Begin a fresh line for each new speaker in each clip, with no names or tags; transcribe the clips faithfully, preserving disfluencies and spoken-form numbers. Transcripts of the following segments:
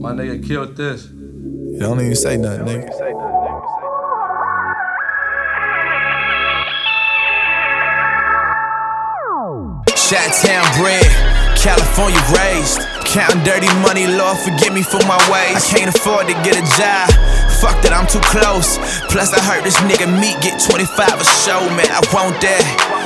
My nigga killed this.
You don't even say nothing, nigga.
Chi-town bred, California raised. Counting dirty money, Lord forgive me for my ways. I can't afford to get a job, fuck that, I'm too close. Plus I heard this nigga Meek get twenty-five a show, man, I want that,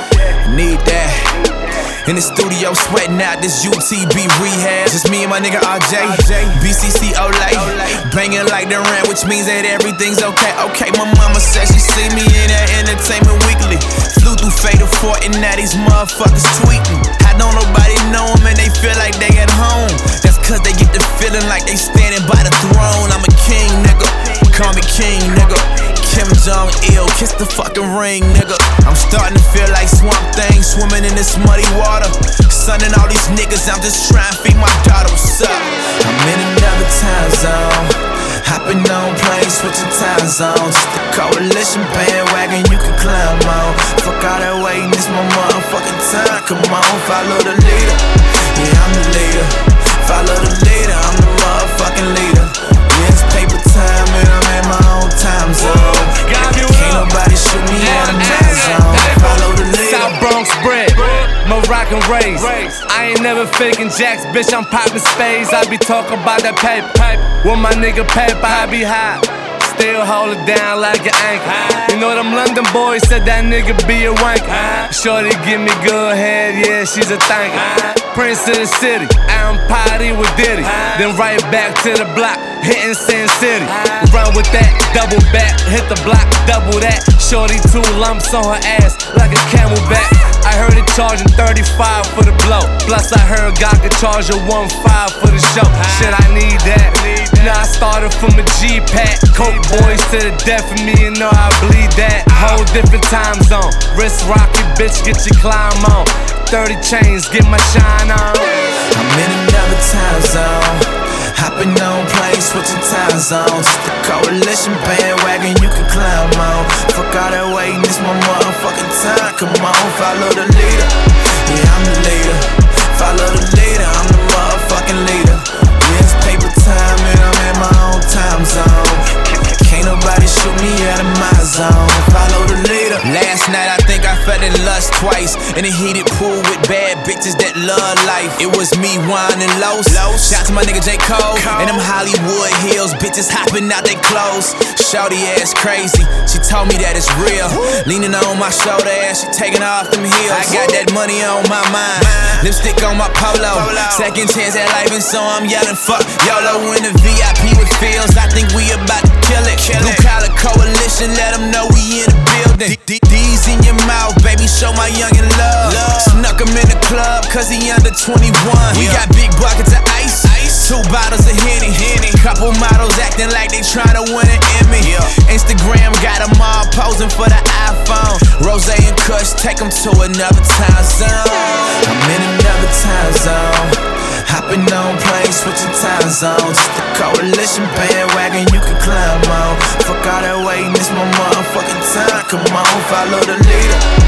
need that. In the studio sweating out this U T B rehab. Just me and my nigga R J, B C C Olay, banging like the rent, which means that everything's okay. Okay, my mama said she see me in that Entertainment Weekly. Flew through Fatal Fort and now these motherfuckers tweeting. I don't nobody know them and they feel like they at home. That's cause they get the feeling like they standing by the throne. I'm a king, nigga, call me king, nigga. Kim Jong-il, kiss the fucking ring, nigga. I'm starting to feel like Swamp Thing swimming in this muddy water. Son and all these niggas, I'm just trying to feed my daughter, what's up? I'm in another time zone, hopping on planes, switching time zones. Just a coalition bandwagon you can climb on. Fuck all that waiting, it's my motherfucking time. Come on, follow the leader. Yeah, I'm the leader. Follow the leader, I'm the motherfucking leader. Yeah, it's paper time and I'm in my own time zone. Can't nobody shoot me out of time zone. Follow the leader.
South Bronx bred, Moroccan raised. I ain't never faking jacks, bitch, I'm popping spades. I be talking about that paper. With my nigga paper, I be high. Still hold it down like an anchor. You know them London boys said that nigga be a wanker. Shorty give me good head, yeah, she's a thanker. Prince of the city, I'm party with Diddy. Then right back to the block, hitting Sin City. Run with that, double back, hit the block, double that. Shorty two lumps on her ass like a camelback. I heard it charging thirty-five for the blow. Plus I heard God could charge her one five for the show. Shit, I need that. Now I started from a G-pack. Coke boys to the death of me, you know I bleed that. Whole different time zone. Wrist rocket, bitch, get your climb on. thirty chains, get my shine on.
I'm in another time zone, hopping on planes, switching time zones. Just a coalition bandwagon you can climb on. Fuck all that waiting, it's my motherfucking time. Come on, follow the leader. Yeah, I'm the leader. Follow the leader, I'm the motherfucking leader. Yeah, it's paper time and I'm in my own time zone. Can't nobody shoot me out of my zone. Follow the leader. Last night I think I fell in lust twice in a heated pool with bad bitches that love life. It was me, Juan and Los. Shout to my nigga J. Cole and them Hollywood Hills bitches hopping out they clothes. Shorty ass crazy, she told me that it's real. Leaning on my shoulder as she taking off them heels. I got that money on my mind, lipstick on my polo. Second chance at life and so I'm yelling fuck YOLO in the V I P with feels. I think we about to kill it. Blue collar coalition, let them know we in the building. D's in your mouth, baby, show my youngin' love. Snuck him in the club, cause he under twenty-one. We got big buckets of ice, two bottles of Henny. Couple models acting like they tryna win an Emmy. Instagram got them all posing for the iPhone. Rose and Kush, take them to another time zone. I'm in another time zone, hopping on planes, switching time zones. Just a coalition bandwagon you can climb on. Fuck all that waiting, it's my motherfucking time. Come on, follow the leader.